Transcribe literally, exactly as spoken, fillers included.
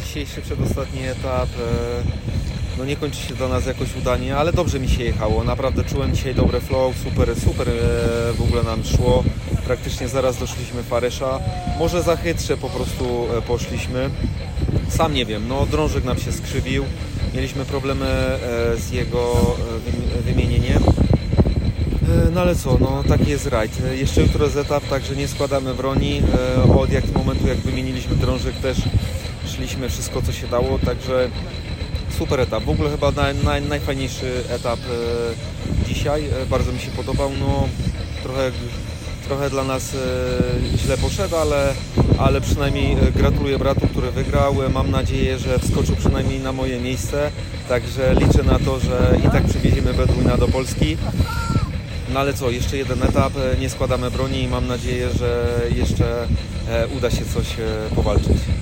dzisiejszy przedostatni etap no nie kończy się dla nas jakoś udanie, ale dobrze mi się jechało. Naprawdę czułem dzisiaj dobre flow, super, super w ogóle nam szło. Praktycznie zaraz doszliśmy Farysza. Może za chytrze po prostu poszliśmy. Sam nie wiem, no drążek nam się skrzywił. Mieliśmy problemy z jego wymienieniem. No ale co, no taki jest rajd. Jeszcze jutro jest etap, także nie składamy broni. Od jak momentu jak wymieniliśmy drążek też szliśmy wszystko co się dało, także super etap. W ogóle chyba naj, naj, najfajniejszy etap e, dzisiaj. E, bardzo mi się podobał. No, trochę, trochę dla nas e, źle poszedł, ale, ale przynajmniej gratuluję bratu, który wygrał. E, mam nadzieję, że wskoczył przynajmniej na moje miejsce. Także liczę na to, że i tak przywieziemy Bedouina do Polski. No ale co, jeszcze jeden etap. E, nie składamy broni i mam nadzieję, że jeszcze e, uda się coś e, powalczyć.